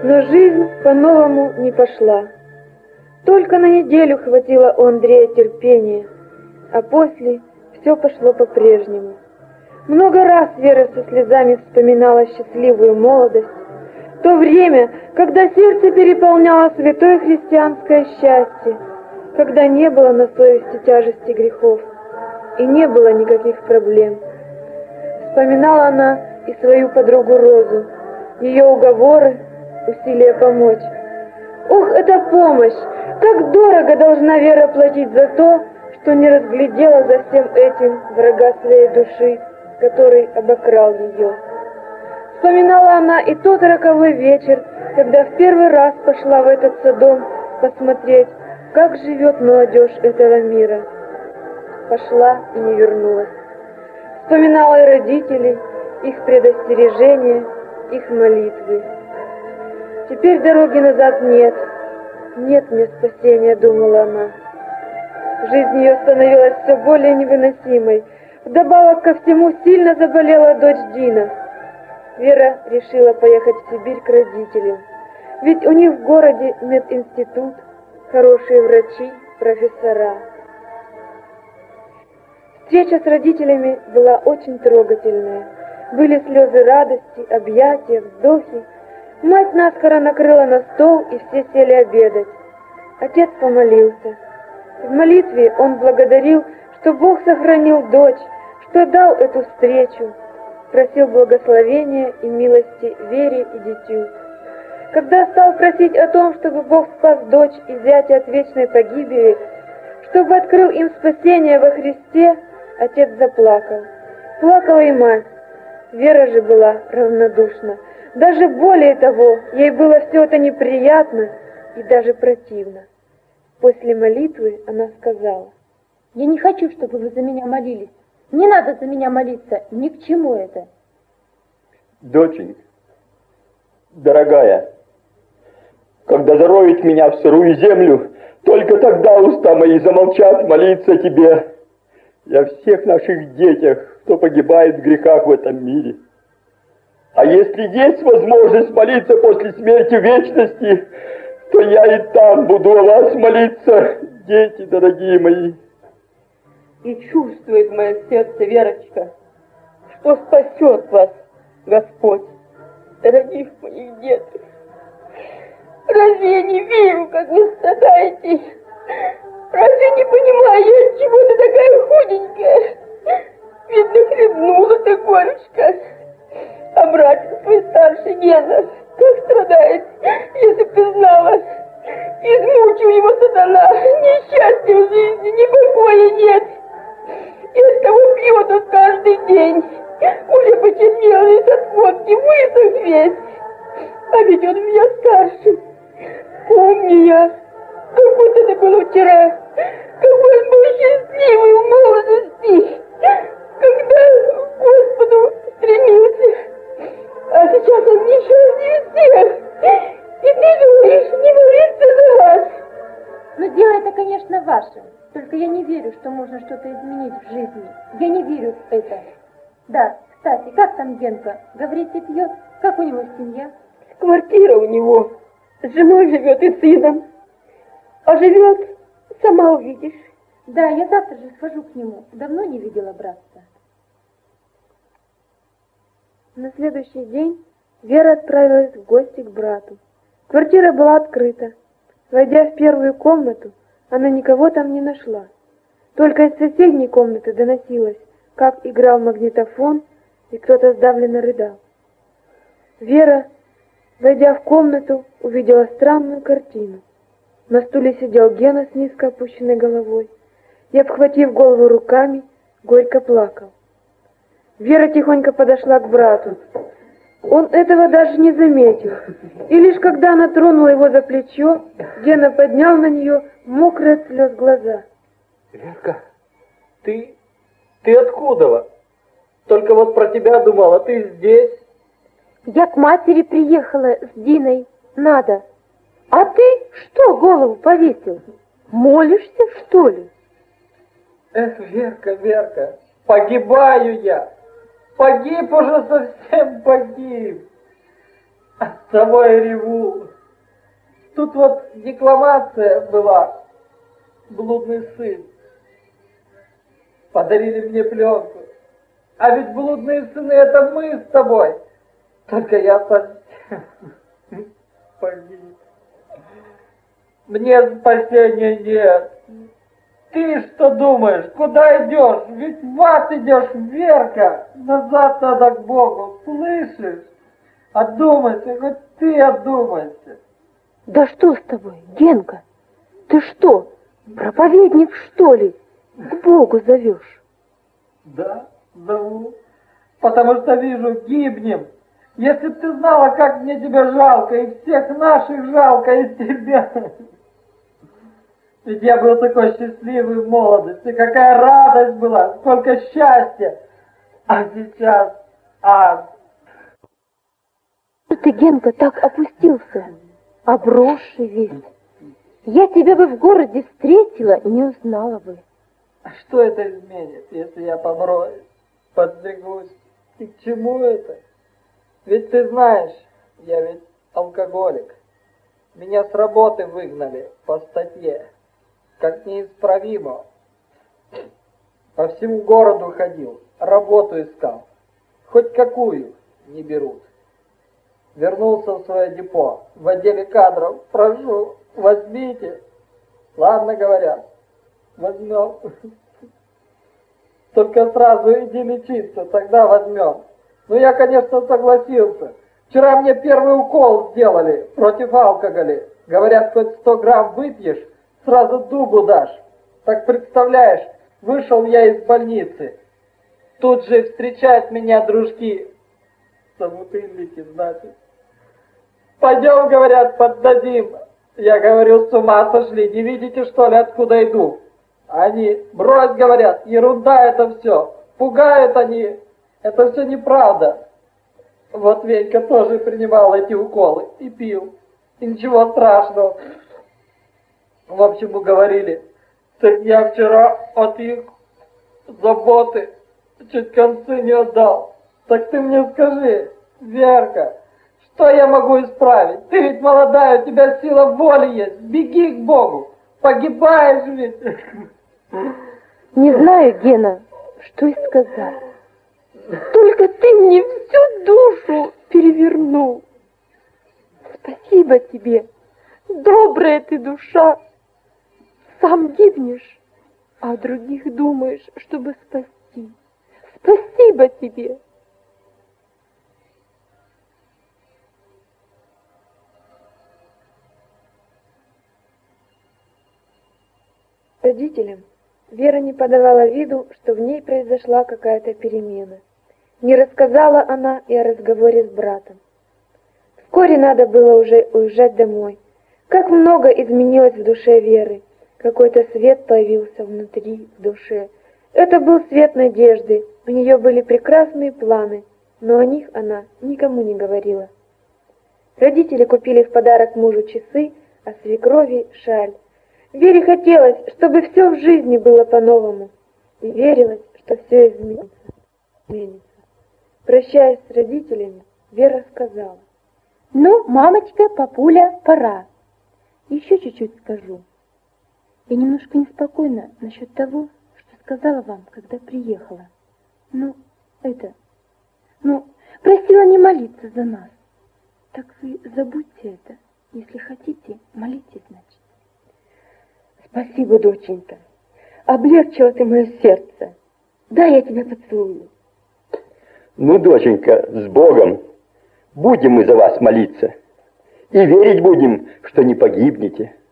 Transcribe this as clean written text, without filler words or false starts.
Но жизнь по-новому не пошла. Только на неделю хватило у Андрея терпения, а после все пошло по-прежнему. Много раз Вера со слезами вспоминала счастливую молодость, то время, когда сердце переполняло святое христианское счастье, когда не было на совести тяжести грехов и не было никаких проблем. Вспоминала она и свою подругу Розу, ее уговоры, усилия помочь. Ох, эта помощь! Как дорого должна Вера платить за то, что не разглядела за всем этим врага своей души, который обокрал ее. Вспоминала она и тот роковой вечер, когда в первый раз пошла в этот садом посмотреть, как живет молодежь этого мира. Пошла и не вернулась. Вспоминала и родителей, их предостережения, их молитвы. Теперь дороги назад нет. Нет мне спасения, думала она. Жизнь ее становилась все более невыносимой. Вдобавок ко всему сильно заболела дочь Дина. Вера решила поехать в Сибирь к родителям. Ведь у них в городе мединститут, хорошие врачи, профессора. Встреча с родителями была очень трогательная. Были слезы радости, объятия, вздохи. Мать наскоро накрыла на стол, и все сели обедать. Отец помолился. В молитве он благодарил, что Бог сохранил дочь, что дал эту встречу. Просил благословения и милости Вере и дитю. Когда стал просить о том, чтобы Бог спас дочь и зятя от вечной погибели, чтобы открыл им спасение во Христе, отец заплакал. Плакала и мать. Вера же была равнодушна. Даже более того, ей было все это неприятно и даже противно. После молитвы она сказала: «Я не хочу, чтобы вы за меня молились. Не надо за меня молиться, ни к чему это». Доченька, дорогая, когда зароют меня в сырую землю, только тогда уста мои замолчат молиться тебе и о всех наших детях, кто погибает в грехах в этом мире. А если есть возможность молиться после смерти в вечности, то я и там буду о вас молиться, дети дорогие мои. И чувствует мое сердце, Верочка, что спасет вас Господь, родив моих деток. Разве я не вижу, как вы страдаете? Разве не понимаю я, отчего ты такая худенькая? Видно, хлебнула ты горечко. А братец твой старший Гена, как страдает, если б ты знала. Измучил его сатана, несчастья в жизни, ни покоя нет. И оттого пьет он каждый день. Уже почернел весь от водки, высох весь. А ведь он меня старше. Помню я, как будто это было вчера, какой он был счастливый в молодости, когда к Господу стремился. А сейчас он несчастнее всех. И ты говоришь, не молиться за вас. Но дело это, конечно, ваше. Только я не верю, что можно что-то изменить в жизни. Я не верю в это. Да, кстати, как там Генка? Говорите, пьет? Как у него семья? Квартира у него. С женой живет и сыном. А живет, сама увидишь. Да, я завтра же схожу к нему. Давно не видела братца. На следующий день Вера отправилась в гости к брату. Квартира была открыта. Войдя в первую комнату, она никого там не нашла. Только из соседней комнаты доносилось, как играл магнитофон, и кто-то сдавленно рыдал. Вера, войдя в комнату, увидела странную картину. На стуле сидел Гена с низко опущенной головой и, обхватив голову руками, горько плакал. Вера тихонько подошла к брату. Он этого даже не заметил. И лишь когда она тронула его за плечо, Гена поднял на нее мокрые от слез глаза. Верка, ты откуда? Только вот про тебя думала, ты здесь? Я к матери приехала с Диной. Надо. А ты что голову повесил? Молишься, что ли? Эх, Верка, погибаю я. Погиб уже, совсем погиб. С тобой реву. Тут вот декламация была. Блудный сын. Подарили мне пленку. А ведь блудные сыны — это мы с тобой. Только я погиб. Мне спасения нет. Ты что думаешь? Куда идешь? Ведь в ад идешь, Верка. Назад надо к Богу. Слышишь? Одумайся, хоть ты одумайся. Да что с тобой, Генка? Ты что, проповедник, что ли? К Богу зовешь? Да, зову. Потому что вижу, гибнем. Если б ты знала, как мне тебя жалко, и всех наших жалко, и тебя. Ведь я был такой счастливый в молодости, какая радость была, сколько счастья. А сейчас ад. Ты, Генка, так опустился, обросший весь. Я тебя бы в городе встретила и не узнала бы. А что это изменит, если я поброюсь, подстригусь? И к чему это? Ведь ты знаешь, я ведь алкоголик. Меня с работы выгнали по статье, как неисправимо. По всему городу ходил, работу искал. Хоть какую не берут. Вернулся в свое депо, в отделе кадров. Прошу, возьмите. Ладно, говорят, возьмем. Только сразу иди лечиться, тогда возьмем. Ну, я, конечно, согласился. Вчера мне первый укол сделали против алкоголя. Говорят, хоть 100 грамм выпьешь, сразу дубу дашь. Так представляешь, вышел я из больницы. Тут же встречают меня дружки. Собутыльники, значит. Пойдем, говорят, поддадим. Я говорю, с ума сошли, не видите, что ли, откуда иду? Они, брось, говорят, ерунда это все. Пугают они. Это все неправда. Вот Венька тоже принимал эти уколы и пил. И ничего страшного. В общем, уговорили. Так я вчера от их заботы чуть концы не отдал. Так ты мне скажи, Верка, что я могу исправить? Ты ведь молодая, у тебя сила воли есть. Беги к Богу. Погибаешь ведь. Не знаю, Гена, что и сказать. Только ты мне всю душу перевернул. Спасибо тебе, добрая ты душа. Сам гибнешь, а о других думаешь, чтобы спасти. Спасибо тебе. Родителям Вера не подавала виду, что в ней произошла какая-то перемена. Не рассказала она и о разговоре с братом. Вскоре надо было уже уезжать домой. Как много изменилось в душе Веры. Какой-то свет появился внутри, в душе. Это был свет надежды. У нее были прекрасные планы, но о них она никому не говорила. Родители купили в подарок мужу часы, а свекрови шаль. Вере хотелось, чтобы все в жизни было по-новому. И верилось, что все изменится. Прощаясь с родителями, Вера сказала: «Ну, мамочка, папуля, пора. Еще чуть-чуть скажу. Я немножко неспокойна насчет того, что сказала вам, когда приехала. Просила не молиться за нас. Так вы забудьте это. Если хотите, молитесь, значит». «Спасибо, доченька. Облегчила ты мое сердце. Да, я тебя поцелую». Ну, доченька, с Богом. Будем мы за вас молиться. И верить будем, что не погибнете.